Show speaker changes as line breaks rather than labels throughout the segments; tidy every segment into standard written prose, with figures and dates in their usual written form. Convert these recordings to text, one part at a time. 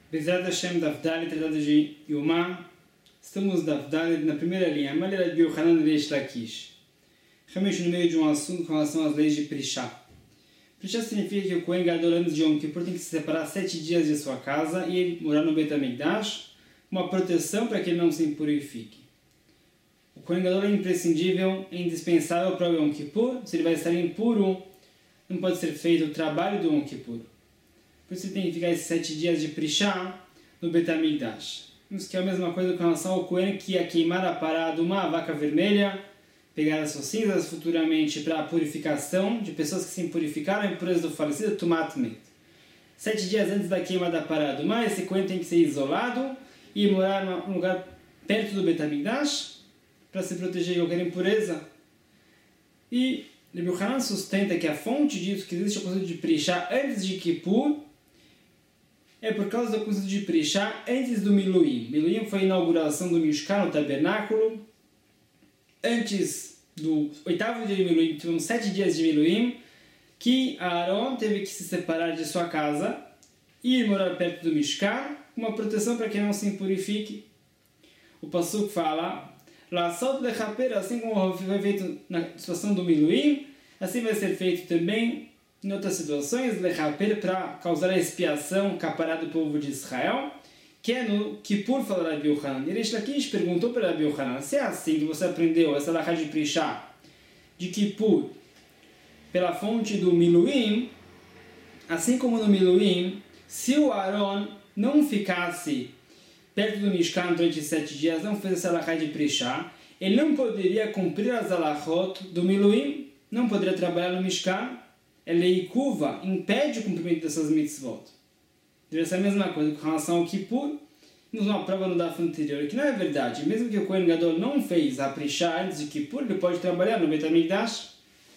Bezerra Hashem Daf Dalet, tratado de Yomá. Estamos Daf Dalet na primeira linha. A maneira de Yohanan e Reish Lakish. Realmente no meio de um assunto com relação às leis de Prishá. Prishá significa que o Kohen Gadol antes de Yom Kippur tem que se separar 7 dias de sua casa e ele morar no Beit HaMikdash, uma proteção para que ele não se impurifique. O Kohen Gadol é imprescindível, é indispensável para o Yom Kippur. Se ele vai estar impuro, não pode ser feito o trabalho do Yom Kippur. Por isso ele tem que ficar esses 7 dias de Prishá no Beit HaMikdash. Isso que é a mesma coisa com relação ao Kohen que ia queimar a parada uma vaca vermelha, pegar as suas cinzas futuramente para a purificação de pessoas que se impurificaram, a impureza do falecido, Tumat Met. 7 dias antes da queima da parada uma, esse Kohen tem que ser isolado e morar num lugar perto do Beit HaMikdash para se proteger de qualquer impureza. E Rabbi Yochanan sustenta que a fonte disso, que existe o conceito de Prishá antes de Kippur, é por causa do conceito de Prishá antes do Miluim. Miluim foi a inauguração do Mishkan, o tabernáculo. Antes do 8º dia de Miluim, tivemos 7 dias de Miluim, que Aaron teve que se separar de sua casa e ir morar perto do Mishkan, uma proteção para que não se impurifique. O Pasuk fala, Lassot lechaper, assim como foi feito na situação do Miluim, assim vai ser feito também em outras situações, lechaper, para causar a expiação, capará do povo de Israel, que é no Kippur, fala Rabbi Yochanan. E Reish Lakish perguntou para Rabbi Yochanan, se é assim que você aprendeu essa halakha de Prishá, de Kippur, pela fonte do Miluim, assim como no Miluim, se o Aaron não ficasse perto do Mishkan durante 7 dias, não fez essa halakha de Prishá, ele não poderia cumprir as halachot do Miluim, não poderia trabalhar no Mishkan, Leikuva impede o cumprimento dessas mitzvot. Deve ser a mesma coisa com relação ao Kippur. Temos uma prova no Daf anterior que não é verdade. Mesmo que o Kohen Gadol não fez a Prishá antes de Kippur, ele pode trabalhar no Beit HaMikdash.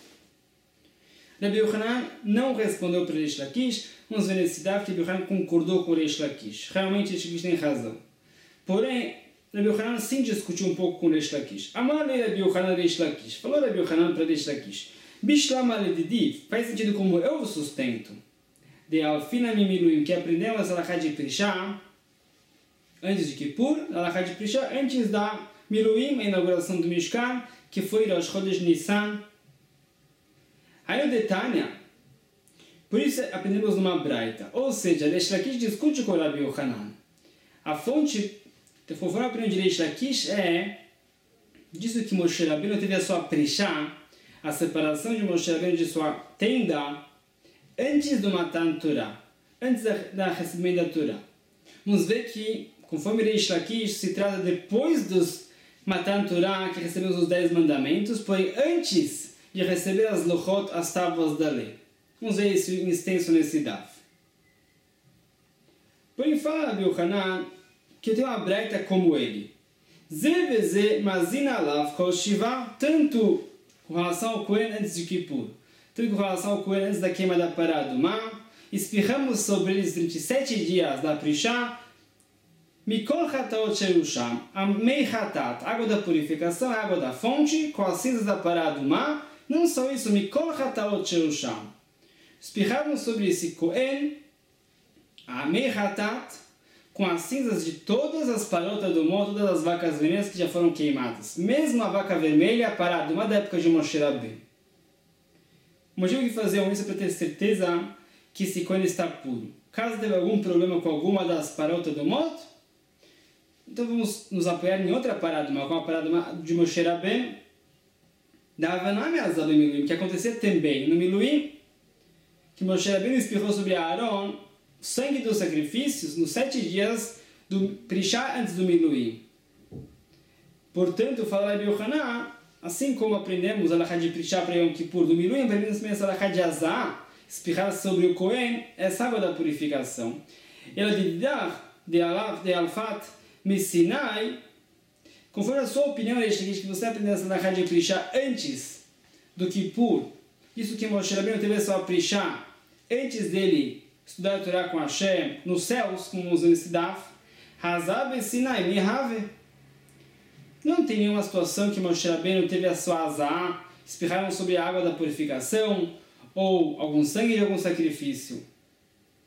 Rabbi Yochanan não respondeu para Reish Lakish. Vamos ver nesse Daf que Rabbi Yochanan concordou com Reish Lakish. Realmente Reish Lakish tem razão. Porém, Rabbi Yochanan sim discutiu um pouco com Reish Lakish. Amalei Rabbi Yochanan Reish Lakish. Falou Rabbi Yochanan para Reish Lakish. Bishlam aledidi, faz sentido como eu sustento. De alfina mimiluim, que aprendemos essa halakha de Prishá antes de Kippur, a halakha de Prishá antes da Miluim, a inauguração do Mishkan, que foi Rosh Chodesh Nissan. Aí o Detanya, por isso aprendemos numa braita. Ou seja, Reish Lakish discute com o Rabbi Yochanan. A fonte, conforme a opinião de Reish Lakish, disso que Moshe Rabbeinu teve a sua Prishá, a separação de Moshe Rabbeinu de sua tenda, antes do Matan Torah, antes da recebimento da Torah. Vamos ver que, conforme Reish Lakish, se trata depois dos Matan Torah, que recebemos os 10 mandamentos, porém antes de receber as Lochot, as tábuas da lei. Vamos ver isso em extenso nesse Daf. Porém, fala Rabbi Yochanan que eu tenho uma breita como ele. Zeveze mazina alav kol shiva, tanto com relação ao Kohen antes de Kippur, tanto com relação ao Kohen antes da queima da parada do mar, espirramos sobre eles durante 7 dias da Prishá, Mikol Hataot Sherusham, a Mei Hatat, água da purificação, a água da fonte, com as cinzas da parada do mar, não só isso, Mikol Hataot Sherusham, espirramos sobre esse Kohen, a Mei Hatat, com as cinzas de todas as parotas do monte, todas as vacas vermelhas que já foram queimadas. Mesmo a vaca vermelha parada, uma da época de Moshe Rabbeinu. O motivo que faziam isso é para ter certeza que esse Kohen está puro. Caso teve algum problema com alguma das parotas do monte, então vamos nos apoiar em outra parada, com a parada de Moshe Rabbeinu, da Havanami Azal Miluim, que acontecia também no Miluim, que Moshe Rabbeinu espirrou sobre Aaron o sangue dos sacrifícios nos 7 dias do Prishá antes do Miluim. Portanto, fala Rabbi Yochanan, assim como aprendemos a halakha de Prishá para Yom Kippur do Miluim, aprendemos também essa halakha de Azá, espirrar sobre o Kohen, essa água da purificação. Ela de Alfat Messinai, conforme a sua opinião, que você aprendeu essa halakha de Prishá antes do Kippur, isso que Moshe Rabbeinu teve a sua Prishá antes dele estudar a Torá com Hashem nos céus, como usando esse Daf, Hazab Sinai Mihave. Não tem nenhuma situação que Moshe Rabbeinu teve a sua azá, espirraram sobre a água da purificação, ou algum sangue de algum sacrifício.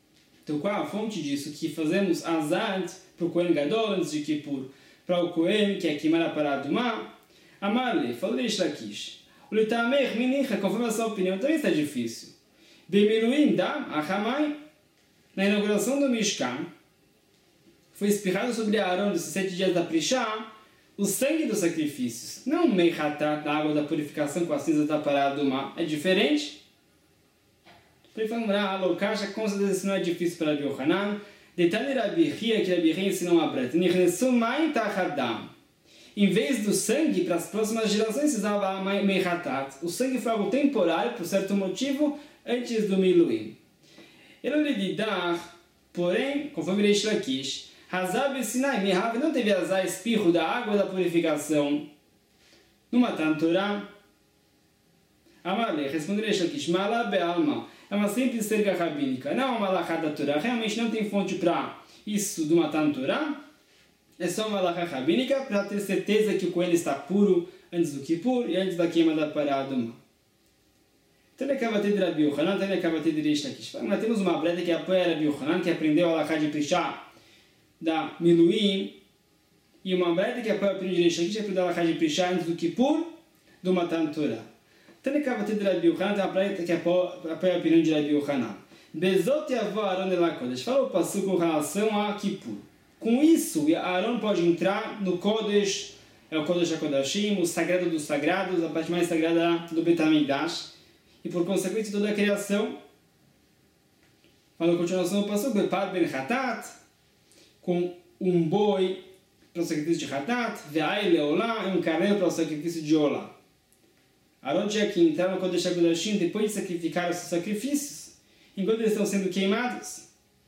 Então qual a fonte disso? Que fazemos azad para o Kohen Gadol antes de Kippur, para o Kohen que é queimar a parada do mar. Amarle, falou Reish Lakish. O Litamech, Minicha, conforme a sua opinião, também está difícil. Bemiluim dam achamai. Na inauguração do Mishkan, foi espirrado sobre Aaron nesses 7 dias da Prishá o sangue dos sacrifícios. Não meihatat, da água da purificação com a cinza da parada do mar. É diferente? Para ele falar, Alokasha, com certeza isso não é difícil para Rabi Yochanan. Detalhe Rabi Hia, que Rabi Hia ensinou uma breta. Nichnesumai tachadam. Em vez do sangue, para as próximas gerações, se usava meihatat. O sangue foi algo temporário, por certo motivo, antes do Miluim. Ele lhe dar, porém, conforme Reish Lakish, Hazab e Sinai, Mehav não teve azar espirro da água da purificação. No Matan Torah, Amalei, respondeu Reish Lakish, Malá Be'alma, é uma simples cerca rabínica, não é uma malachá da Torah, realmente não tem fonte para isso do Matan Torah, é só uma malachá rabínica para ter certeza que o coelho está puro antes do Kippur e antes da queima da parada do mar. Então ele acaba de Rabi Yochanan, então ele acaba de Reish Lakish. Mas temos uma breta que apoia Rabi Yochanan, que aprendeu a halakha de Prishá da Miluim, e uma breta que apoia a opinião de Reish Lakish, que aprendeu a halakha de Prishá antes do Kippur, do Matan Torah. Então ele acaba de Rabi Yochanan, tem uma breta que apoia a opinião de Rabi Yochanan. Bezot yavo Aaron el HaKodesh. Fala o passuco com relação a Kippur. Com isso, Aaron pode entrar no Kodesh, é o Kodesh HaKodashim, o sagrado dos sagrados, a parte mais sagrada do Bet HaMikdash. E por consequência toda a criação, fala a continuação do passuco, Bepar ben Hatat, com um boi para o sacrifício de Hatat, Ve'ai leolá, e um carneiro para o sacrifício de Olá. Aaron tinha que entrar no Kodesh HaKodashim depois de sacrificar os seus sacrifícios, enquanto eles estão sendo queimados.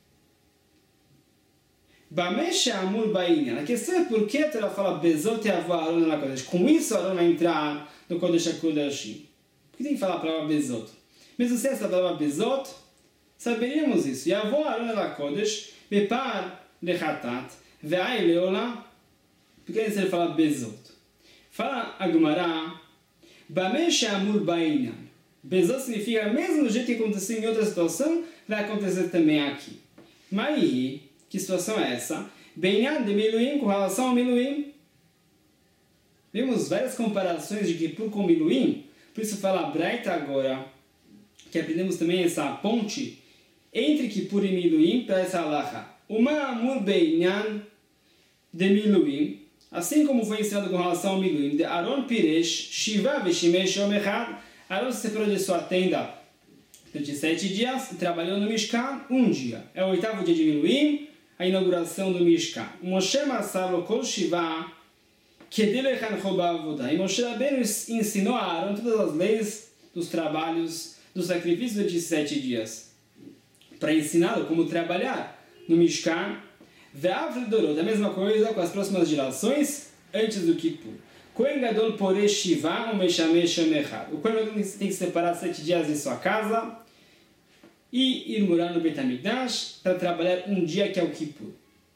Bamesha amul bainha. A questão é por que a Torá fala Bezot yavo Aaron el HaKodesh. Com isso Aaron vai entrar no Kodesh HaKodashim. Por que tem que falar a palavra Bezot? Mesmo sem essa palavra Bezot, saberíamos isso. Yavo Aaron el HaKodesh, Bepar lechatat, Ve'ai leolá. Por que ele fala Bezot? Fala a Gemara, Bamesha amul bainha. Bezot significa, mesmo do jeito que aconteceu em outra situação, vai acontecer também aqui. Maihi, que situação é essa? Beinyan de Miluim, com relação ao Miluim. Vimos várias comparações de Kippur com Miluim. Por isso fala a Braita agora, que aprendemos também essa ponte entre Kippur e Miluim para essa halakha. Uma amur beinyan de Miluim, assim como foi ensinado com relação ao Miluim, de Aaron Piresh, Shiva veshimesh yom echad. Aaron se separou de sua tenda durante 7 dias e trabalhou no Mishkan um dia. É o 8º dia de Miluim, a inauguração do Mishkan. Moshe Massar lo kol Shiva, e Moshe Rabbeinu ensinou a Aaron todas as leis dos trabalhos, dos sacrifícios durante 7 dias, para ensiná-lo como trabalhar no Mishkan. Da mesma coisa com as próximas gerações, antes do Kippur. Kohen Gadol porei Shiva ou Meshamesh Yom Echad. O Kohen Gadol tem que separar 7 dias em sua casa e ir morar no Bet HaMikdash para trabalhar um dia que é o Kippur.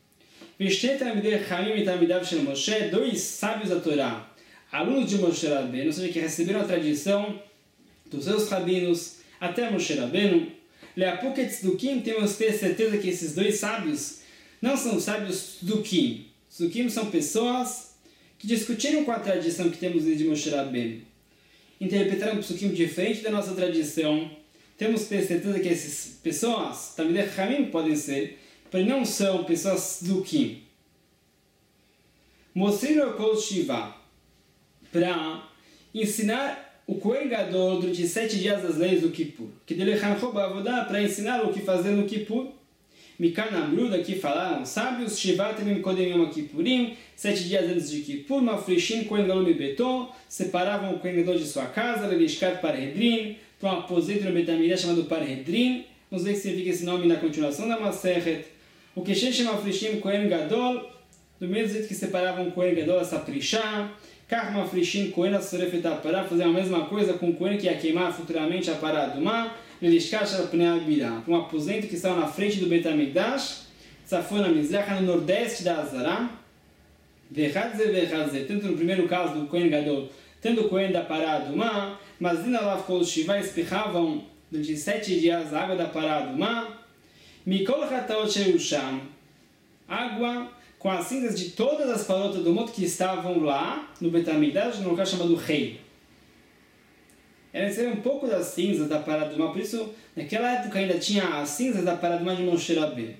Dois sábios da Torá, alunos de Moshe Rabbeinu, ou seja, que receberam a tradição dos seus rabinos até Moshe Rabbeinu. Leapuket Tzdukim, temos que ter certeza que esses dois sábios não são sábios Tzdukim. Tzdukim são pessoas que discutiram com a tradição que temos desde Moshe Rabbeinu. Interpretaram um Tzdukim diferente da nossa tradição. Temos que ter certeza que essas pessoas, Talmidei Chachamim podem ser, porém não são pessoas Tzdukim. Mostriram o Kol Shiva para ensinar o Kohen Gadol durante 7 dias das leis do Kippur. Que dele para ensinar o que fazer no Kippur. Mikan Amru, daqui falaram sábios, Shiva Temim Kodem Yom Kippurim, 7 dias antes de Kippur, Mafrishim Kohen Gadol Mibeton, separavam o Kohen Gadol de sua casa, Lelishkat Parhedrin, para um aposento no Bet HaMikdash chamado Parhedrin. Vamos ver o que significa esse nome na continuação da Masechet. O que chama Mafrishim Kohen Gadol, do mesmo jeito que separavam o Kohen Gadol, essa Prishá, Kach Mafrishim Kohen Asorefet Apará, fazer a mesma coisa com o Kohen que ia queimar futuramente a parada do mar, Lelishkat Pnei Abirá, para um aposento que estava na frente do Bet HaMikdash, Tzafon Mizrach, no nordeste da Azará, tanto no primeiro caso do Kohen Gadol, tanto o Kohen da parada do mar, mas Dinalav Kol Shiva espirravam durante 7 dias a água da parada do mar, Mikol Hataot Sherusham, água com as cinzas de todas as parotas do mundo que estavam lá no Bet HaMikdash, no lugar chamado Rei. Ela recebeu um pouco das cinzas da parada do mar, por isso, naquela época ainda tinha as cinzas da parada do mar de Moshe Rabbeinu.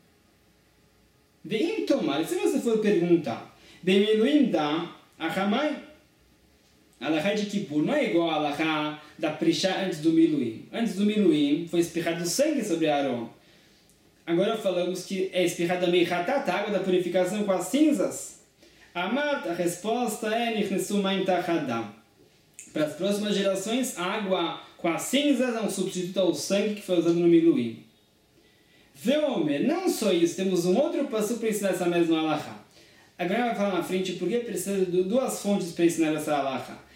Veim tomar, se você for perguntar, Bemeluim da Ahamai, a Alahá de Kippur não é igual a Alahá da Prishá antes do Miluim. Antes do Miluim foi espirrado sangue sobre Aaron. Agora falamos que é espirrada Meichatat, a água da purificação com as cinzas. Amart, a resposta é Nichnesu Maim Tachadam. Para as próximas gerações, a água com as cinzas é um substituto ao sangue que foi usado no Miluim. Veomer, não só isso, temos um outro passo para ensinar essa mesma Alahá. Agora vai falar na frente porque precisa de duas fontes para ensinar essa Alahá.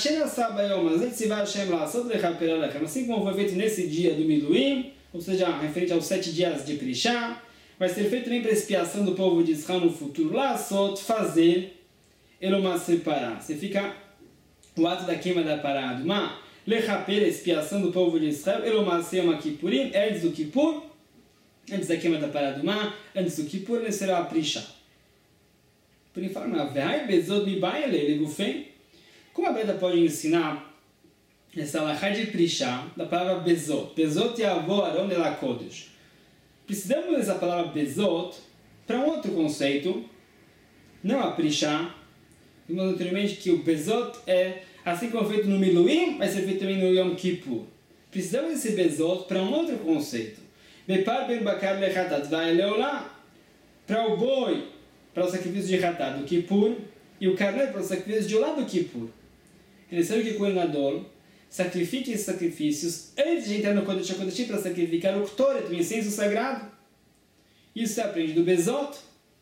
Assim como foi feito nesse dia do Miluim, ou seja, referente aos 7 dias de Prishá, vai ser feito também para expiação do povo de Israel no futuro. Lassot, fazer, Elomá separar. Você fica o ato da queima da parada. Mas, lechaper, expiação do povo de Israel, Elomá seoma Kippurim, antes do Kippur, antes da queima da parada. Mas, antes do Kippur, ele será a Prishá. Por isso, fala, vai, bezod mi baile, ele gufem. Como a Breda pode ensinar essa alahá de Prishá, da palavra bezot? Bezot yavo aron el hakodesh. Precisamos dessa palavra bezot para um outro conceito, não a Prishá. Vimos anteriormente que o bezot é, assim como feito no Miluim, vai ser feito também no Yom Kippur. Precisamos desse bezot para um outro conceito. Bepar ben bakar lechatat vai leolá. Para o boi, para o sacrifício de Hatat do Kippur, e o carneiro para o sacrifício de Olá do Kippur. É necessário que o Kohen Gadol sacrifique esses sacrifícios antes de entrar no Kodesh HaKodashim para sacrificar o Ktoret, o incenso sagrado. Isso se aprende do Bezot.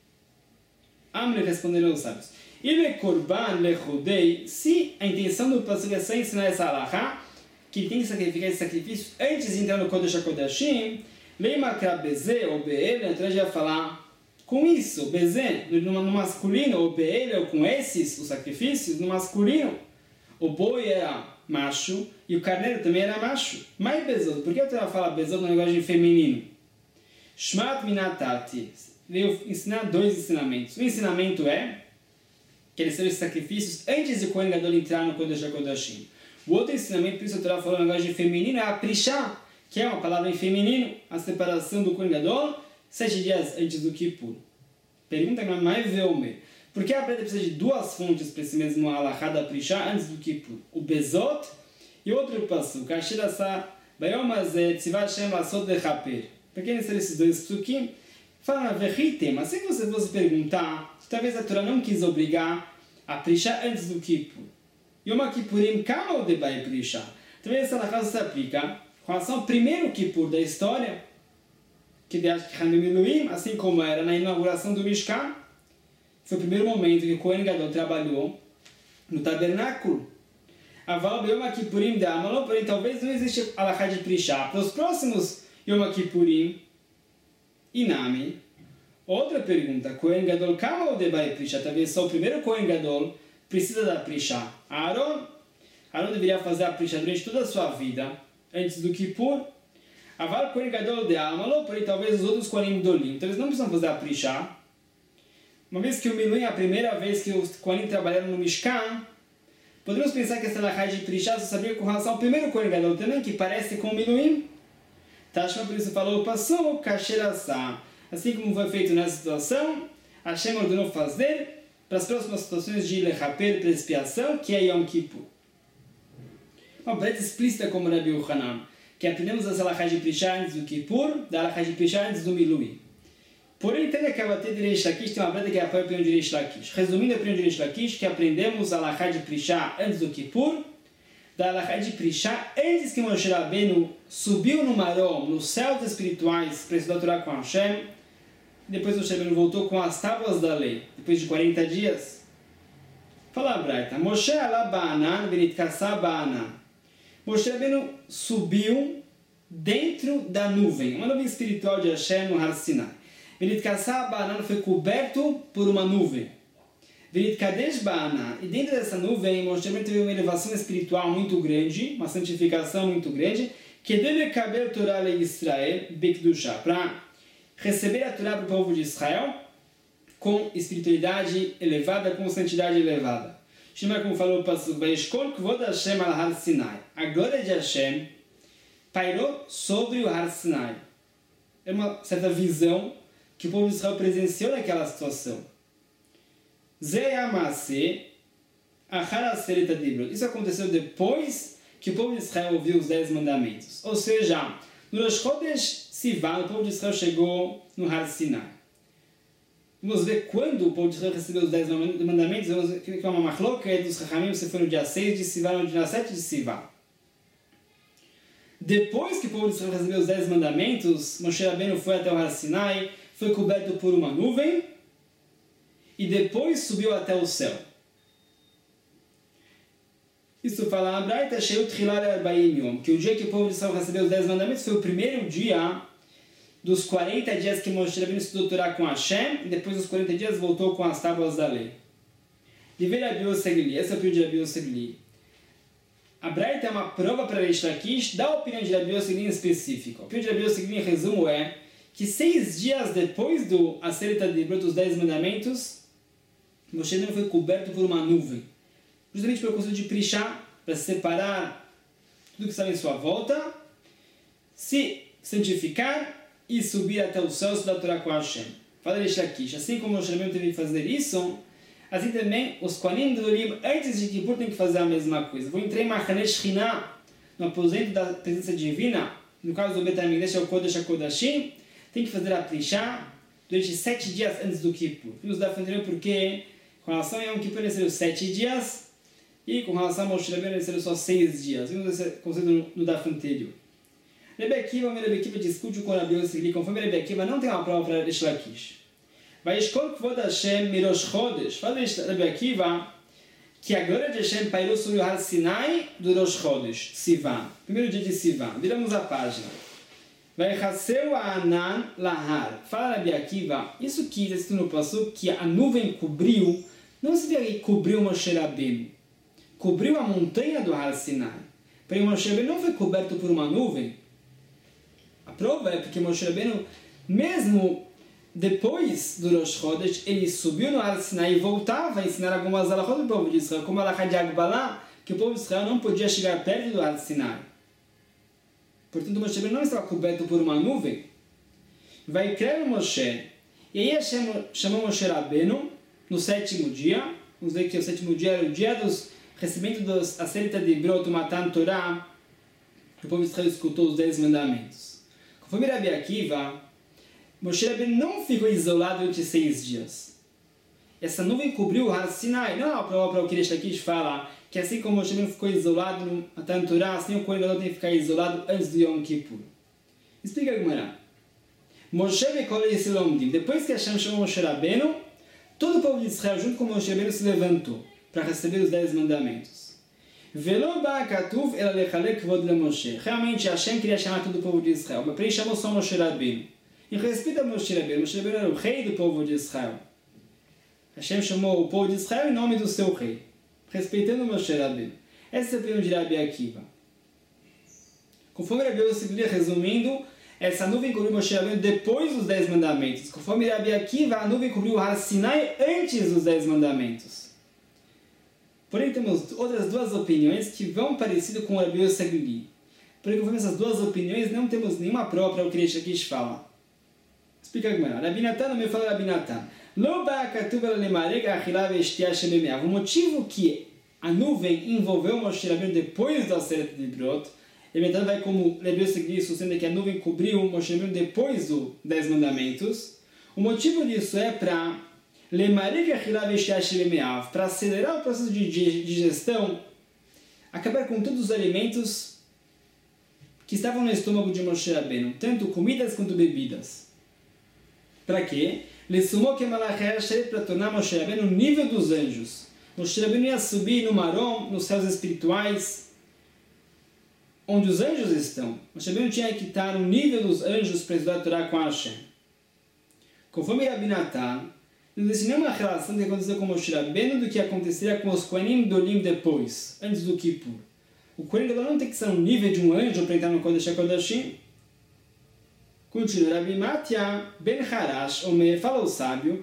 Amre responderam os sábios. Ile Korban Lechodei, se a intenção do pastor é só ensinar essa alahá, que tem que sacrificar esses sacrifícios antes de entrar no Kodesh HaKodashim, Leimakra Bezé ou Be'el, então a gente vai falar com isso, Bezé, no masculino, ou Be'el, ou com esses, os sacrifícios, no masculino. O boi era macho e o carneiro também era macho. Mas bezot, por que eu tenho que falar bezot na linguagem feminino? Shmat minatati. Veio ensinar dois ensinamentos. O ensinamento é que eles serão sacrifícios antes de o Kohen Gadol entrar no Kodesh HaKodashim. O outro ensinamento, por isso eu estou falando na linguagem feminina, é a Prishá, que é uma palavra em feminino, a separação do Kohen Gadol 7 dias antes do Kippur. Pergunta que mais veomer. Por que a Breda precisa de duas fontes para esse mesmo alahá da Prishá antes do Kippur? O Bezot e outro passo. Kasher asa bayom hazeh tziva Hashem lasot lechaper. Para que necessário esses dois psukim? Fala, vechitem, mas se você fosse perguntar, talvez a Torá não quis obrigar a Prishá antes do Kippur. Yom Kippurim kama o debai Prishá. Talvez essa alahá se aplica com relação ao primeiro Kippur da história, que de Miluim, assim como era na inauguração do Mishkan. Foi o primeiro momento que o Kohen Gadol trabalhou no tabernáculo. Aval Yom Kippurim da Amaló, porém talvez não exista alahá de Prishá. Para os próximos Yom Kippurim, Inami. Outra pergunta, Kohen Gadol kama ou debai Prishá? Talvez só o primeiro Kohen Gadol precisa da Prishá. Aaron deveria fazer a Prishá durante toda a sua vida, antes do Kippur. Aval Kohen Gadol de Amaló, porém talvez os outros Kohen Gadolim. Então eles não precisam fazer a Prishá. Uma vez que o Miluim é a primeira vez que os Kohanim trabalharam no Mishkan, podemos pensar que essa alahá de Prishá só sabia com relação ao primeiro Kohen Gadol também, que parece com o Miluim. Tashma por isso falou, passou Kasher asa. Assim como foi feito nessa situação, Hashem ordenou fazer para as próximas situações de lechaper, para expiação, que é Yom Kippur. Uma breve explícita como Rabbi Yochanan, que aprendemos as alahá de Prishá antes do Kippur, da alahá de Prishá antes do Miluim. Porém, tem que abater de Reish Lakish, tem uma breda que apoia a opinião de Reish Lakish. Resumindo a opinião de Reish Lakish, que aprendemos a alahá de Prishá antes do Kippur, da alahá de Prishá antes que Moshe Rabbeinu subiu no Marom, nos céus espirituais, para estudar a Torá com Hashem, e depois Moshe Rabbeinu voltou com as tábuas da lei, depois de 40 dias. Fala a Braita, Moshe alá ba'anan v'nitkassá ba'anan. Moshe Rabbeinu subiu dentro da nuvem, uma nuvem espiritual de Hashem no Har Sinai. V'nitkassá ba'anan foi coberto por uma nuvem. V'nitkadesh ba'anan, e dentro dessa nuvem, Moshe Rabbeinu teve uma elevação espiritual muito grande, uma santificação muito grande, que deve caber a Torá de Israel, Bekdusha, para receber a Torá para o povo de Israel com espiritualidade elevada, com santidade elevada. Shema, como falou o pastor, Vaishkol Kvod Hashem al Har Sinai. A glória de Hashem pairou sobre o Har Sinai. É uma certa visão que o povo de Israel presenciou naquela situação. Ze Yamase Achar Aseret Adibrot. Isso aconteceu depois que o povo de Israel ouviu os 10 mandamentos. Ou seja, no Rosh Chodesh Sivan, o povo de Israel chegou no Har Sinai. Vamos ver quando o povo de Israel recebeu os 10 mandamentos. Vamos ver que é uma machloca dos Chachamim, se foi no dia 6 de Sivan ou no dia 7 de Sivan. Depois que o povo de Israel recebeu os 10 mandamentos, Moshe Rabbeinu foi até o Har Sinai, foi coberto por uma nuvem e depois subiu até o céu. Isso fala na Braita, que o dia que o povo de Israel recebeu os 10 mandamentos foi o primeiro dia dos 40 dias que Moshe Rabbeinu estudou Torá com Hashem, e depois dos 40 dias voltou com as tábuas da lei. Esse é o pio de Rabi Segli. A Braita é uma prova para Reish Lakish da opinião de Rabi Segli em específico. O pio de Rabi Segli, em resumo, é que 6 dias depois do Aseret Adibrot, dos 10 mandamentos, Moshe Rabbeinu foi coberto por uma nuvem. Justamente pelo conceito de Prishá, para separar tudo que estava em sua volta, se santificar e subir até o céu, estudar a Torá com Hashem. Fala Reish Lakish, assim como Moshe Rabbeinu teve que fazer isso, assim também os Kohanim Gedolim, antes de Kippur, têm que fazer a mesma coisa. Vou entrar em Machane Shekhinah, no aposento da presença divina, no caso do Bet HaMikdash, é o Kodesh HaKodashim, tem que fazer a Prishá durante 7 dias antes do Kippur. Nos dá para entender porque, com relação a Yom Kippur, ele seria 7 dias, e com relação a Moshe Rabbeinu, ele seria só 6 dias. Vimos esse conceito no Daf anterior. Rebbe Akiva discute com Rabi Segli, conforme Rebbe Akiva não tem uma prova para Reish Lakish. Vaishkol Kvod Hashem Mirosh Chodesh. Fala Rebbe Akiva que a glória de Hashem pairou sobre o Har Sinai do Rosh Chodesh, Sivan, primeiro dia de Sivan. Viramos a página. Vaichaseu Anan Lahar. Fala Rebbe Akiva, isso que está escrito no Pasuk, que a nuvem cobriu, não se vê que cobriu Moshe Rabbeinu, cobriu a montanha do Har Sinai. Porém, Moshe Rabbeinu não foi coberto por uma nuvem. A prova é porque Moshe Rabbeinu, mesmo depois do Rosh Chodesh, ele subiu no Har Sinai e voltava a ensinar algumas alahot do povo de Israel, como a alahá de Agbalá, que o povo de Israel não podia chegar perto do Har Sinai. Portanto, Moshe Rabbeinu não estava coberto por uma nuvem. Vai crer Moshe. E aí Hashem chamou Moshe Rabbeinu no 7º dia. Vamos ver que o 7º dia era o dia dos recebimento dos Aseret Adibrot, Matan Torah, que o povo de Israel escutou os 10 mandamentos. Conforme Rabi Akiva, Moshe Rabbeinu não ficou isolado durante 6 dias. Essa nuvem cobriu o Har Sinai. Não é a prova para o que Reish Lakish fala, que assim como Moshe Rabbeinu ficou isolado no Matan Torah, assim o Kohen Gadol tem que ficar isolado antes do Yom Kippur. Explica a Gemara. Moshe Vekol Yisrael, depois que Hashem chamou Moshe Rabbeinu, todo o povo de Israel, junto com Moshe Rabbeinu, se levantou para receber os 10 mandamentos. Realmente Hashem queria chamar todo o povo de Israel, mas ele chamou só Moshe Rabbeinu. Em respeito a Moshe Rabbeinu, Moshe Rabbeinu era o rei do povo de Israel. Hashem chamou o povo de Israel em nome do seu rei, respeitando Moshe Rabbeinu. Essa é a opinião de Rabi Akiva. Conforme Rabi Segli, resumindo, essa nuvem cobriu Moshe Rabbeinu depois dos 10 mandamentos. Conforme Rabi Akiva, a nuvem cobriu o Har Sinai antes dos 10 mandamentos. Porém, temos outras 2 opiniões que vão parecido com o Rabi Segli. Porém, conforme essas 2 opiniões, não temos nenhuma prova para o que Reish Lakish fala. Explica a Gemara. Rabi Natan, não me fala Rabi Natan. O motivo que a nuvem envolveu Moshe Rabbeinu depois do Aseret Adibrot, Rabi vai como Rabi Segli sustenta que a nuvem cobriu Moshe Rabbeinu depois dos 10 mandamentos. O motivo disso é para acelerar o processo de digestão, acabar com todos os alimentos que estavam no estômago de Moshe Rabbeinu, tanto comidas quanto bebidas. Para quê? Para tornar Moshe Rabbeinu no nível dos anjos. Moshe Rabbeinu ia subir no Marom, nos céus espirituais, onde os anjos estão. Moshe Rabbeinu tinha que estar no nível dos anjos para estudar a Torá com Hashem. Conforme Rabi Natan, não existe nenhuma relação do que aconteceu com Moshe Rabbeinu do que aconteceria com os Kohanim Gedolim depois, antes do Kippur. O Kohen Gadol não tem que ser um nível de um anjo para entrar no Kodesh HaKodashim. Continua Rabi Matya Ben Harash, fala o sábio,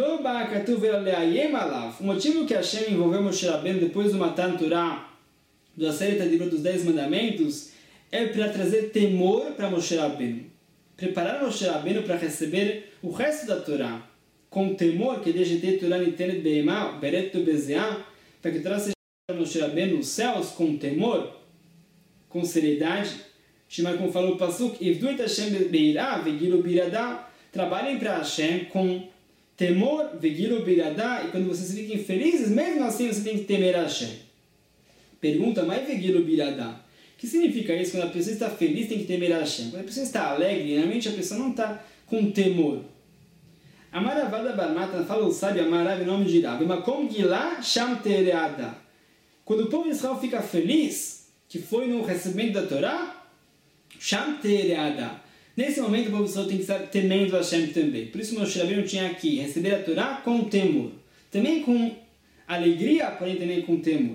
o motivo que Hashem envolveu Moshe Rabbeinu depois do Matan Torah, do Aseret Adibot, dos 10 mandamentos, é para trazer temor para Moshe Rabbeinu. Preparar Moshe Rabbeinu para receber o resto da Torá, com temor, que deixe ter Torá Nitenet Beimah, Beret Bezeah, para que a Torá seja para Moshe Rabbeinu nos céus, com temor, com seriedade. Shimar, como falou o Pasuk, Ivduit Hashem Beirah, Vegilu Biradah, trabalhem para Hashem com temor, Vegilu Biradah, e quando vocês fiquem felizes, mesmo assim você tem que temer a Hashem. Pergunta, mas Vegilu Biradah? O que significa isso? Quando a pessoa está feliz, tem que temer a Hashem. Quando a pessoa está alegre, realmente a pessoa não está com temor. Amaravada Barmata fala o sábio Amarav em nome de Rabi, Makom Gilá Sham Tereada. Quando o povo de Israel fica feliz, que foi no recebimento da Torá, Sham Tereada. Nesse momento o povo de Israel tem que estar temendo a Hashem também. Por isso Moshe Rabbeinu tinha aqui receber a Torá com temor. Também com alegria, porém também com temor.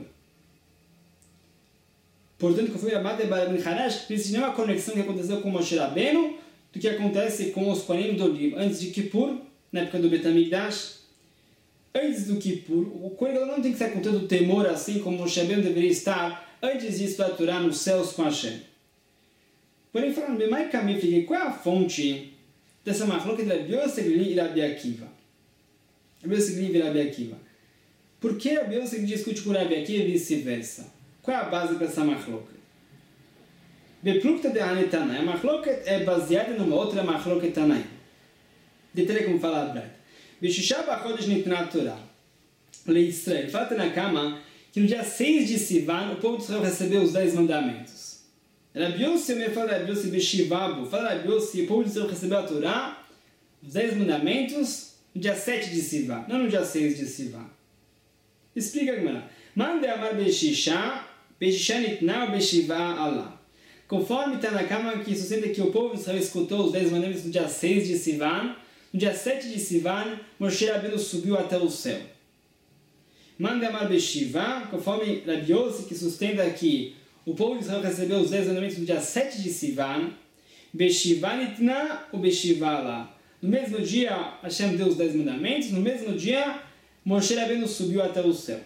Portanto, que foi a Mata Ben Harash, precisa de uma conexão que aconteceu com Moshe Rabbeinu do que acontece com os Kohanim do Olivo. Antes de Kippur, na época do Bet HaMikdash, antes do Kippur, o Kohen Gadol não tem que estar com todo temor assim como Moshe Rabbeinu deveria estar antes de estudar a Torá nos céus com Hashem. Porém, falando bem mais caminho, qual é a fonte dessa machloca entre Rabi Yosef e Rabi Akiva? Rabi Yosef e Rabi Akiva. Por que Rabi Yosef discute com Rabi Akiva e vice-versa? Qual é a base para essa machloca? Beplukta de Hanetanaim. A machloca é baseada numa outra machloca Tanaim. Detalhe como fala a Braita. Beshishá Bachodesh Nitnat Torah. Lei Israel. Fala na cama que no dia 6 de Sivan o povo de Israel recebeu os 10 mandamentos. Rabi Yosef fala Rabi Yosef Beshivabu. Fala Rabi Yosef, o povo de Israel recebeu a Torá, os 10 mandamentos, no dia 7 de Sivan, não no dia 6 de Sivan. Explica a Gemara. Mande amar Beshishá. Nitna Beshiva Allah. Conforme está na cama que sustenta que o povo de Israel escutou os 10 mandamentos no dia 6 de Sivan, no dia 7 de Sivan, Moshe Rabbeinu subiu até o céu. Manda amar Beshiva, conforme Rabi Yosef, que sustenta que o povo de Israel recebeu os 10 mandamentos no dia 7 de Sivan, Beshiva Nitna ou Beshiva Allah. No mesmo dia, Hashem deu os 10 mandamentos, no mesmo dia, Moshe Rabbeinu subiu até o céu.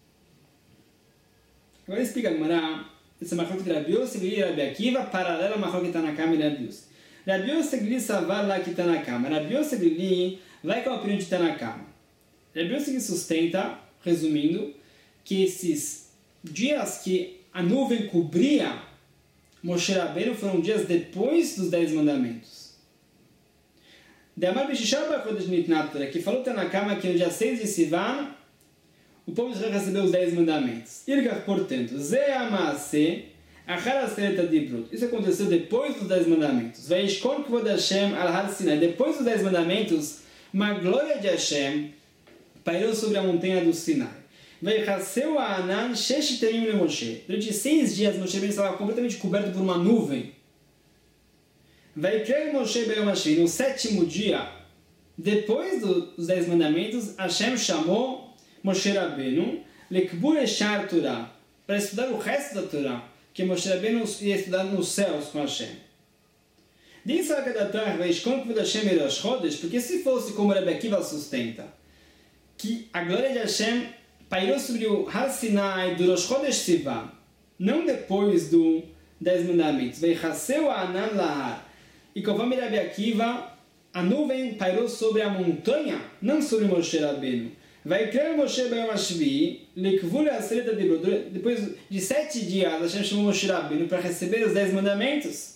Agora explica a Gemara, essa machloca de Rabi Yosef e Rabi Akiva, paralela à machloca que está na cama e Rabi Yosef. Rabi Yosef li savar lá que está na cama. Rabi Yosef li vai com a opinião de estar na cama. Rabi Yosef sustenta, resumindo, que esses dias que a nuvem cobria Moshe Rabbeinu foram dias depois dos 10 mandamentos. De'amar b'shishá b'chodesh nitnat Torah, que falou que está na cama que no dia 6 de Sivan o povo de Israel recebeu os 10 mandamentos. Irgach, portanto, Ze Amase, Achar Aseret Adibrot. Isso aconteceu depois dos 10 mandamentos. Veishkon Kvod Hashem al Har Sinai. Depois dos 10 mandamentos, uma glória de Hashem pairou sobre a montanha do Sinai. Veichasseu Anan Shesh Temim le Moshe. Durante 6 dias, Moshe estava completamente coberto por uma nuvem. Vaikrei Moshe Beyom Hashvi. No 7º dia, depois dos 10 mandamentos, Hashem chamou Moshe Rabbeinu, lekbur eshar Torah, para estudar o resto da Torá, que Moshe Rabbeinu ia estudar nos céus com Hashem. Diz a Haggadah Veishkon Kvod Hashem Erosh Chodesh, porque se fosse como Rabi Akiva sustenta, que a glória de Hashem pairou sobre o Har Sinai do Rosh Chodesh Sivan, não depois do 10 mandamentos, Veichasseu Anan Lahar, e conforme Rabi Akiva, a nuvem pairou sobre a montanha, não sobre Moshe Rabbeinu. Vai criar Moshe Beyom Hashvi, Lekvul Aseret Adibrot. Depois de 7 dias, Hashem chamou Moshe Rabbeinu para receber os 10 mandamentos.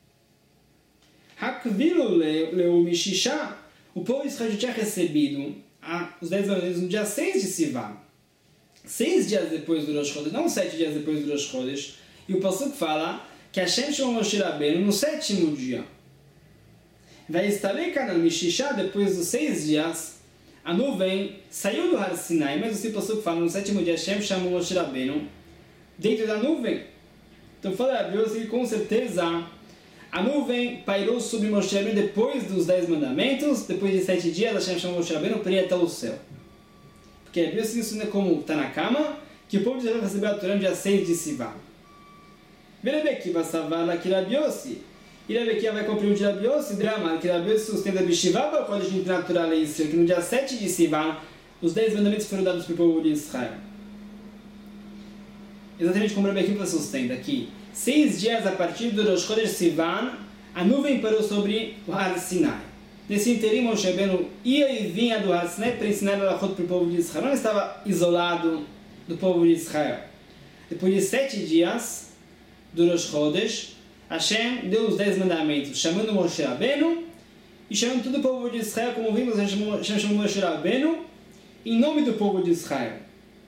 Hakvilu Leu Mishishá. O povo de Israel já tinha recebido os 10 mandamentos no dia 6 de Sivan. 6 dias depois do Rosh Chodesh, não 7 dias depois do Rosh Chodesh. E o Pasuk fala que Hashem chamou Moshe Rabbeinu no 7º dia. Vai estar no Mishishá, depois dos 6 dias, a nuvem saiu do Har Sinai, mas o Pasuk fala no 7º dia, Hashem chamou Moshe Rabbeinu dentro da nuvem. Então fala a Deus que com certeza a nuvem pairou sobre Moshe Rabbeinu depois dos 10 mandamentos, depois de 7 dias, Hashem chamou Moshe Rabbeinu para ir até o céu. Porque a Deus ensina como está na cama, que o povo de Israel recebeu a Torá no dia 6 de Sivan. Rabi Akiva savala que Rabi Yossi. E Rabi Akiva vai cumprir o de Rabi Yossi, drama, que Rabi Yossi sustenta Bishivá para o código natural é isso, que no dia 7 de Sivan, os 10 mandamentos foram dados para o povo de Israel. Exatamente como Rabi Akiva sustenta aqui. 6 dias a partir do Rosh Chodesh Sivan, a nuvem parou sobre o Har Sinai. Nesse interim, Moshe Rabbeinu ia e vinha do Har Sinai para ensinar a Halachot para o povo de Israel. Não estava isolado do povo de Israel. Depois de 7 dias do Rosh Chodesh, Hashem deu os 10 mandamentos, chamando Moshe Rabbeinu e chamando todo o povo de Israel, como vimos, Hashem chamou Moshe Rabbeinu em nome do povo de Israel.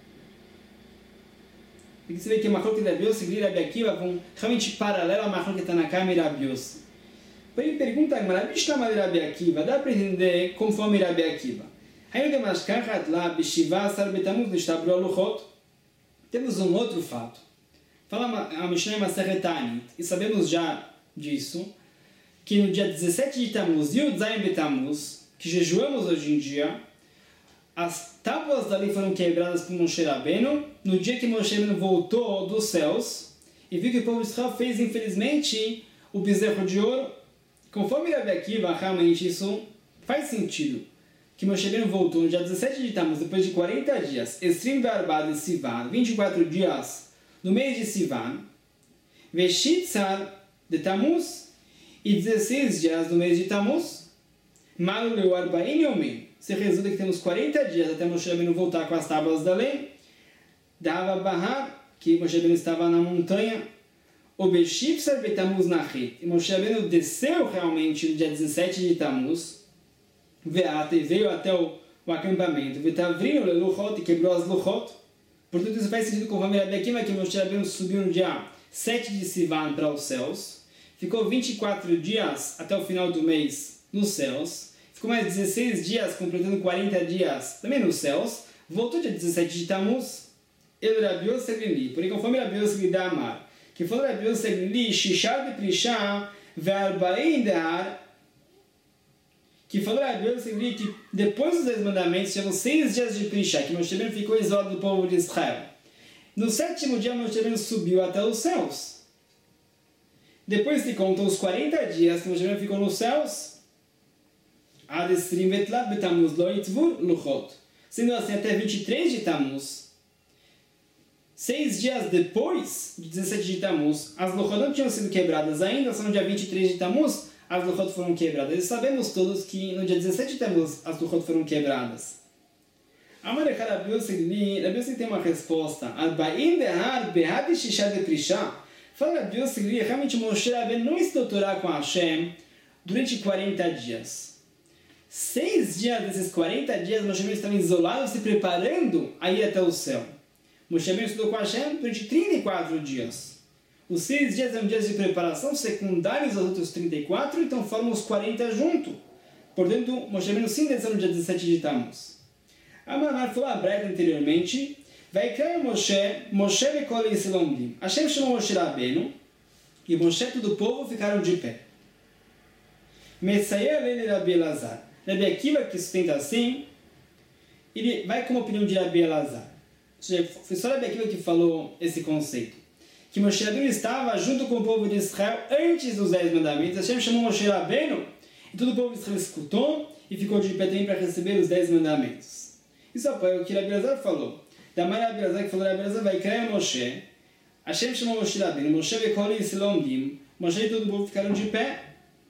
E você vê que a Machlok de Rabi Yossi e Rabi Akiva vão realmente paralelo à Machlok de Tanakama e Rabi Yossi. Porém, pergunta a Gemara, Bishlama de Rabi Akiva, dá para entender conforme Rabi Akiva. Aí no Demashkachat lá, Bishivá, Sarbetamuz, Nishtabru Aluchot, temos um outro fato. Fala a Mishnah Masechet Ta'anit, e sabemos já disso, que no dia 17 de Tammuz, Yud Zayin Betamuz, que jejuamos hoje em dia, as tábuas da lei foram quebradas por Moshe Rabbeinu, no dia que Moshe Rabbeinu voltou dos céus, e viu que o povo de Israel fez, infelizmente, o bezerro de ouro. Conforme Rabi Akiva, realmente isso faz sentido. Que Moshe Rabbeinu voltou no dia 17 de Tammuz, depois de 40 dias, Esrim Be'arbad de Sivan, 24 dias, no mês de Sivan, Veshitzar de Tammuz, e 16 dias no mês de Tammuz, Malu Leu Arbaim Yomim. Se resulta que temos 40 dias até Moshe Rabbeinu voltar com as tábuas da lei. Dava Bahar, que Moshe Rabbeinu estava na montanha, o Beshivsar Betamuz Nachit. E Moshe Rabbeinu desceu realmente no dia 17 de Tammuz, veio até o acampamento, Vetavrino Leluchot, e quebrou as Luchot. Portanto, isso faz sentido conforme Rabi Akiva, que Moshe Rabbeinu subiu no dia 7 de Sivan para os céus, ficou 24 dias até o final do mês nos céus, ficou mais 16 dias, completando 40 dias também nos céus, voltou dia 17 de Tammuz, ele Rabi Yossi Glili, porém conforme Rabi Yossi Glili Amar, que falou Rabi Yossi Glili, Shishar de Prishá, Ve'arbaim Dehar, que falou Rabi Yossi Glili que depois dos 10 mandamentos, tiveram 6 dias de Prishá, que Moshe Rabbeinu ficou isolado do povo de Israel. No 7º dia, Moshe Rabbeinu subiu até os céus. Depois se contam os 40 dias que Moshe Rabbeinu ficou nos céus, sendo assim até 23 de Tammuz, 6 dias depois de 17 de Tammuz, as Luchot não tinham sido quebradas ainda, só no dia 23 de Tammuz as Luchot foram quebradas. E sabemos todos que no dia 17 de Tammuz as Luchot foram quebradas. Amarek Rabi Yossi tem uma resposta. Arbaim Dehar Behad Shishar de Prishá. Fala Rabi Yossi, realmente Moshe Rabbeinu não se doutorar com Hashem durante 40 dias. 6 dias desses 40 dias, Moshe Rabbeinu estava isolado, se preparando a ir até o céu. Moshe Rabbeinu estudou com Hashem durante 34 dias. Os 6 dias eram dias de preparação secundários aos outros 34, então formam os 40 junto. Portanto, Moshe Rabbeinu sim desceu no dia 17 de Tammuz. A Manar falou a Braita anteriormente, vai criar Moshe Vekol Yisraelim. Hashem chamou Moshe Rabbeinu, e Moshe e todo o povo ficaram de pé. Messaia Lele Rabi Elazar. Rabi Akiva, que sustenta assim, ele vai com a opinião de Rabi Elazar. Ou seja, foi só Rabi Akiva que falou esse conceito. Que Moshe Rabbeinu estava junto com o povo de Israel antes dos 10 mandamentos. Hashem chamou Moshe Rabbeinu e todo o povo de Israel escutou e ficou de pé também para receber os 10 mandamentos. Isso apoia o que Rabi Elazar falou. Da mãe Rabi Elazar que falou, Rabi Elazar vai criar Moshe. Hashem chamou Moshe Rabbeinu. Moshe Vekol Yisraelim. Moshe e todo o povo ficaram de pé.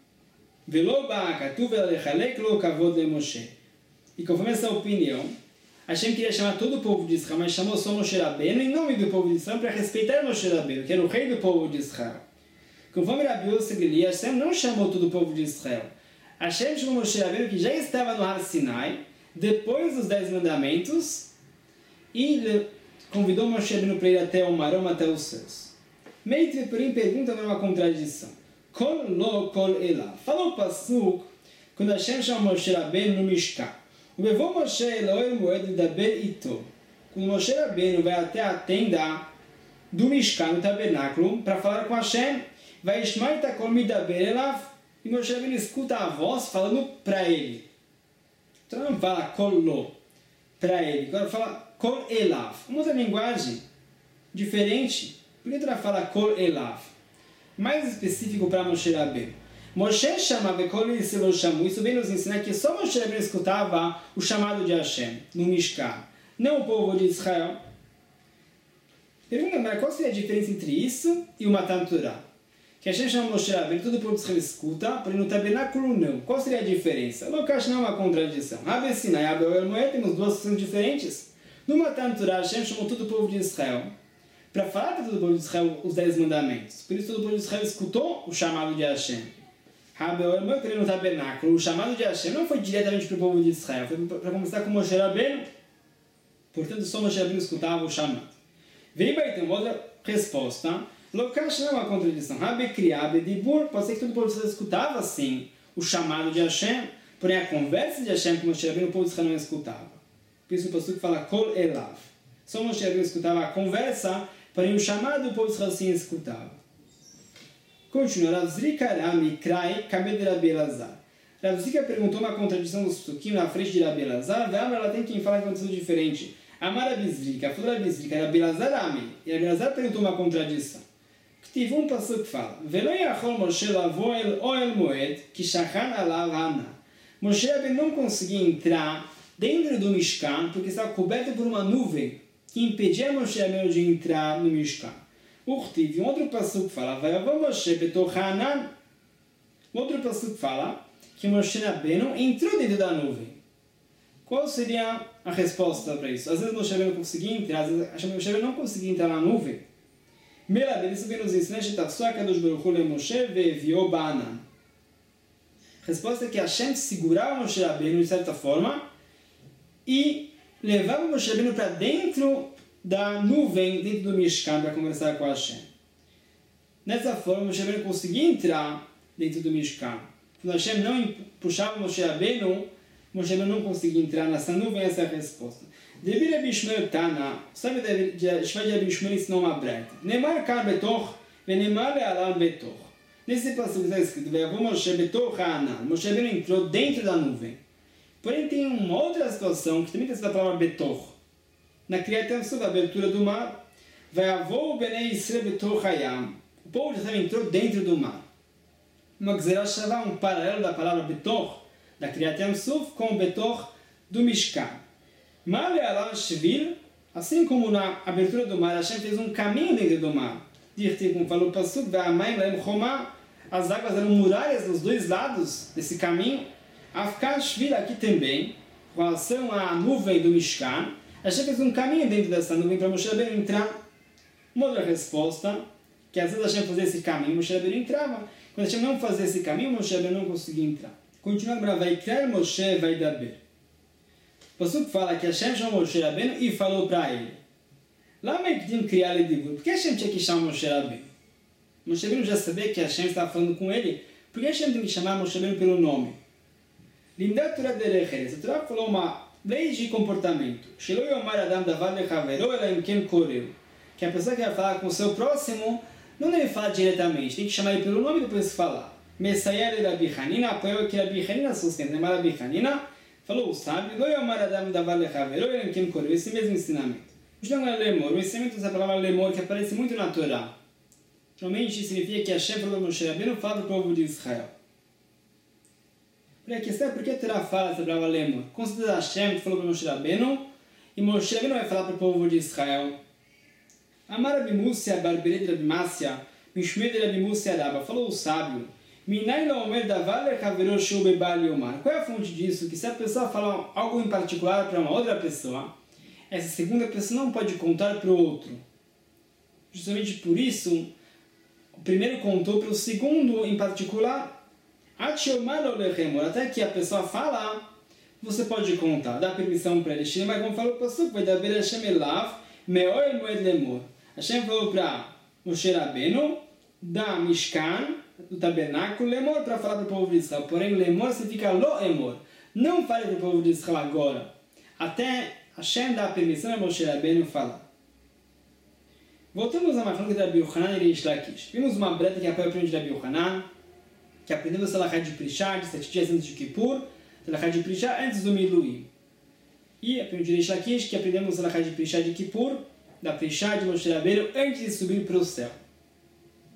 E conforme essa opinião, Hashem queria chamar todo o povo de Israel, mas chamou só Moshe Rabbeinu em nome do povo de Israel para respeitar Moshe Rabbeinu, que era o rei do povo de Israel. Conforme Rabi Yossi Glili, Hashem não chamou todo o povo de Israel. Hashem chamou Moshe Rabbeinu, que já estava no Har Sinai, depois dos 10 mandamentos, e convidou Moshe Rabbeinu para ir até o Marom, até os céus. Meitve, porém, pergunta agora uma contradição. Kol lo kol ela. Falou o Pasuk quando Hashem chama Moshe Rabbeinu no Mishkan. O Bevô Moshe Elohim Moed Daber Ito. Quando Moshe Rabbeinu vai até a tenda do Mishkan, no tabernáculo, para falar com Hashem, vai Ishmael Takol Midaber Elav, e Moshe Rabbeinu escuta a voz falando para ele. Então não fala kol lo, para ele. Agora fala kol elav. Uma outra linguagem diferente. Por que tu vai falar kol elav? mais específico para Moshe Rabbeinu. Moshe chamava e quando ele se lo chamou, isso vem nos ensinar que só Moshe Rabbeinu escutava o chamado de Hashem, no Mishkan, não o povo de Israel. Pergunta, mas qual seria a diferença entre isso e o Matan Torah? Que Hashem chama Moshe Rabbeinu, todo o povo de Israel escuta, porém no tabernáculo não. Qual seria a diferença? Não, que acho não é uma contradição. Rabi Sinai e Rabi Oel Moed temos duas situações diferentes. No Matan Torah, Hashem chamou todo o povo de Israel para falar para todo o povo de Israel os 10 mandamentos. Por isso todo o povo de Israel escutou o chamado de Hashem. Rabi Oel Moed no tabernáculo, o chamado de Hashem não foi diretamente para o povo de Israel, foi para conversar com Moshe Rabbeinu. Portanto, só Moshe Rabbeinu escutava o chamado. Veio vai ter uma outra resposta. Lokash não é uma contradição. Rabi Kriab Dibur, pode ser que todo o povo de Israel escutava sim o chamado de Hashem, porém a conversa de Hashem com Moshe Rabbeinu o povo de Israel não escutava. Por isso o pastor fala Kol Elav. Só Moshe Rabbeinu escutava a conversa, porém o chamado o povo de Israel sim escutava. Continua. Rav Zrika Rami Krai Kamed Rabi Elazar. Rav Zrika perguntou uma contradição dos psukim na frente de Rabi Elazar. Ela tem quem fala que é uma contradição diferente. Amar Rabi Zrika, falou Rabi Zrika, Rabi Elazar Ami. E Rabi Elazar perguntou uma contradição. Que teve um pastor que fala: Velo yachol Moshe lavo el oel moed ki shachan alav hana. Moshe Rabbeinu não conseguia entrar dentro do Mishkan porque estava coberto por uma nuvem que impedia Moshe Rabbeinu de entrar no Mishkan. Tive um outro pastor que fala: Vayavol Moshe betoch hanan. Outro pastor que fala que Moshe Rabbeinu entrou dentro da nuvem. Qual seria a resposta para isso? Às vezes Moshe Rabbeinu conseguia entrar, às vezes Moshe Rabbeinu não conseguia entrar na nuvem. Isso vem nos ensinar a resposta é que Hashem segurava Moshe Rabbeinu de certa forma e levava Moshe Rabbeinu para dentro da nuvem, dentro do Mishkan, para conversar com Hashem. Dessa forma, Moshe Rabbeinu conseguia entrar dentro do Mishkan. Quando Hashem não puxava Moshe Rabbeinu não conseguia entrar nessa nuvem. Essa é a resposta. Debi Rabi Shmuel Tana, sabe de Rabi Shmuel ensinou uma breta. Nemar kar betoch, venemar le'alam betoch. Nesse passo está escrito: Ve'avou Moshe betoch ha'anan. Moshe Rabbeinu entrou dentro da nuvem. Porém tem uma outra situação que também tem essa palavra betoch. Na criação da abertura do mar, Ve'avou benei Yisrael betoch hayam. O povo de Israel entrou dentro do mar. Uma gzerah shavá, um paralelo da palavra betoch, da Kriyat Yam-Suf, com o betoch do Mishkan. Assim como na abertura do mar, Hashem fez um caminho dentro do mar. Como falou o Pasuk, as águas eram muralhas nos dois lados desse caminho. Aqui também, com relação à nuvem do Mishkan, Hashem fez um caminho dentro dessa nuvem para Moshe Rabbeinu entrar. Uma outra resposta, que às vezes Hashem fazia esse caminho, Moshe Rabbeinu entrava. Quando Hashem não fazia esse caminho, Moshe Rabbeinu não conseguia entrar. Continuando para Vaikrar Moshe Vaidaber. O Pasuk fala que Hashem chamou Moshe Rabbeinu e falou para ele: Lama Ekdim Kriyale Dibur. Por que Hashem tinha que chamar Moshe Rabbeinu? Moshe Rabbeinu já sabia que Hashem estava falando com ele. Por que Hashem tem que chamar Moshe Rabbeinu pelo nome? Limdat Torah Derecheres. A Torah falou uma lei de comportamento. Shelo Yomar Adam Davar Lechavero Ela Imken Koreu. Que a pessoa que vai falar com o seu próximo não deve falar diretamente. Tem que chamar ele pelo nome e depois falar. Messayar Rabi Hanina apoiou que Rabi Hanina sustenta. Lembra Rabi Hanina? Falou o sábio, esse mesmo ensinamento. O ensinamento dessa palavra lemor, que aparece muito na Torá. Geralmente significa que Hashem falou a Moshe Rabbeinu fala para o povo de Israel. A questão é por que a Torá fala essa palavra lemor? Com certeza Hashem que falou para Moshe Rabbeinu, e Moshe Rabbeinu vai falar para o povo de Israel. Amar Rabi Múcia, Barberê de Rabi Mácia, Mishmei de Rabi Múcia Araba, falou o sábio. Qual é a fonte disso? Que se a pessoa falar algo em particular para uma outra pessoa, essa segunda pessoa não pode contar para o outro. Justamente por isso, o primeiro contou para o segundo em particular. Até que a pessoa fala, você pode contar, dá permissão para ele. Mas como falou o pastor, vai dar Hashem elav, me'oel moed lemor. Hashem falou para Moshe Rabbeinu, da Mishkan, do tabernáculo, lemor para falar para o povo de Israel. Porém, lemor significa lo emor. Não fale para o povo de Israel agora. Até Hashem dá a permissão a Moshe Rabbeinu falar. Voltamos a Machlokes de Rabi Yochanan e Reish Lakish. Vimos uma breta que apoia o primo de Rabi Yochanan, que aprendeu o Salachá de Prishá, de 7 dias antes de Kippur, Salachá de Prishá antes do Miluim. E aprendeu de Reish Lakish, que aprendemos o Salachá de Prishá de Kippur, da Prishá de Moshe Rabbeinu antes de subir para o céu.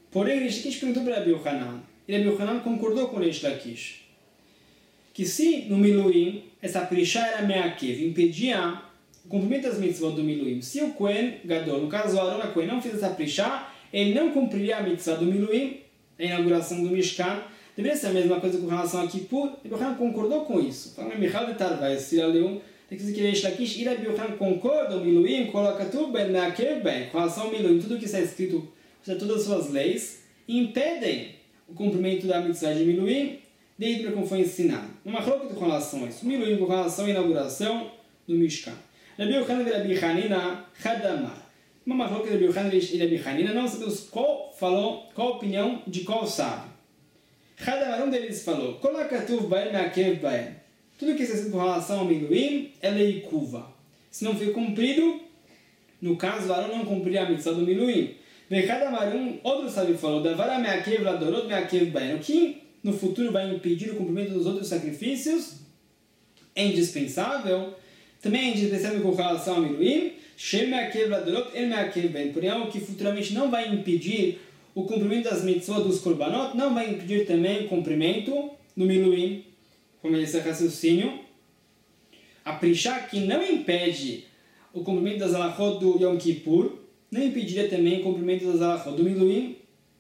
Porém, Reish Lakish perguntou para Rabi Yohanan. E Rabi Yohanan concordou com Reish Lakish. Que se no Miluim, essa Prishá era meakev, impedia o cumprimento das mitzvot do Miluim. Se o Kohen Gadol, no caso o Aaron a Kohen, não fez essa Prishá, ele não cumpriria a mitzvah do Miluim, a inauguração do Mishkan. Deveria ser a mesma coisa com relação a Kippur. Rabi Yohanan concordou com isso. Falando Michal de Tarvai, Sira Leum, tem que dizer que Reish Lakish e Rabi Yohanan concordam, Miluim, Kolakatu, Ben Meakev, Ben, com relação ao Miluim, tudo que está escrito, todas as suas leis, impedem o cumprimento da mitzvah de Miluim, desde como foi ensinado. Uma coloca com relação a isso. Miluim com relação à inauguração do Mishkan. Rabi Yohanan e Rabi Hanina, Hadamar. Uma coloca de Rabi Yohanan e Rabi Hanina, não sabemos qual a opinião de qual sábio. Hadamar, um deles falou, Kolakatuv Baen Meakev Baen. Tudo que está escrito com relação ao Miluim é leikuva. Se não foi cumprido, no caso, Aaron não cumpriria a mitzvah do Miluim. Hadamar, outro sábio falou, Davara Meakev Ladorot Meakev Baen. O que no futuro vai impedir o cumprimento dos outros sacrifícios é indispensável. Também é indispensável com relação ao Miluim. Shem Meakev Ladorot El Meakev Baen. Porém, algo que futuramente não vai impedir o cumprimento das mitzvot dos korbanot, não vai impedir também o cumprimento do Miluim. Como esse raciocínio, a Prishá que não impede o cumprimento das halachot do Yom Kippur, não impediria também o cumprimento das halachot do Miluim.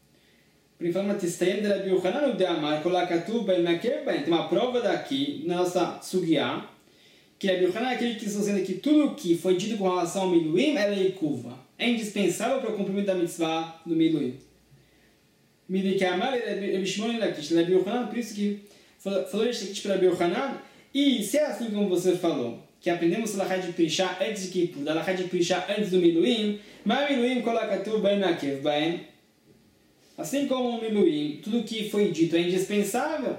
Por informar Tistayem de Rabi Yohanan o Deamar, Kolakatu Ben Meakev Ben. Tem uma prova daqui, na nossa Sugiá, que Rabi Yohanan é aquele que está dizendo que tudo que foi dito com relação ao Miluim é leikuva. É indispensável para o cumprimento da mitzvah do Miluim. Midikamar Rabi Shimon e Lakish, Rabi Yohanan, por isso que falou isso para Rabi Yohanan, e se é assim como você falou, que aprendemos o Lachad de Prishá antes de Kippur, da Lachad de Prishá antes do Miluim, mas Miluim Kolakatu Ben Meakev Ben. Assim como o Miluim, tudo que foi dito é indispensável.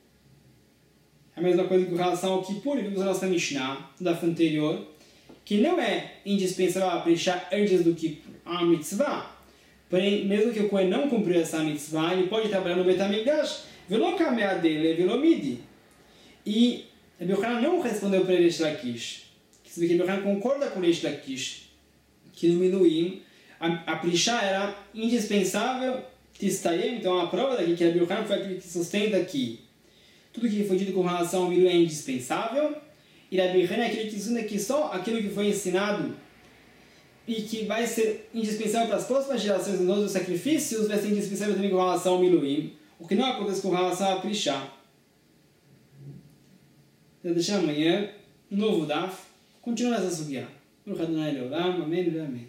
A mesma coisa com relação ao Kippur, vimos a nossa Mishnah, da anterior, que não é indispensável a Prishá antes do Kippur, a mitzvah. Porém, mesmo que o Kohen não cumpriu essa mitzvah, ele pode trabalhar no Beit HaMikdash, velo kamea dele, velo midi. E Rabi Yohanan não respondeu para Reish Lakish. Que Rabi Yohanan concorda com Reish Lakish, que no Miluim a Prishá era indispensável, Tistayem, então a prova daqui que Rabi Yohanan foi aquele que sustenta que tudo que foi dito com relação ao Miluim é indispensável, e Rabi Yohanan é aquele que sustenta que só aquilo que foi ensinado e que vai ser indispensável para as próximas gerações dos outros sacrifícios vai ser indispensável também com relação ao Miluim, o que não acontece com relação a Prishá. Vou deixar amanhã um novo Daf, continua essa sugiá. Amém.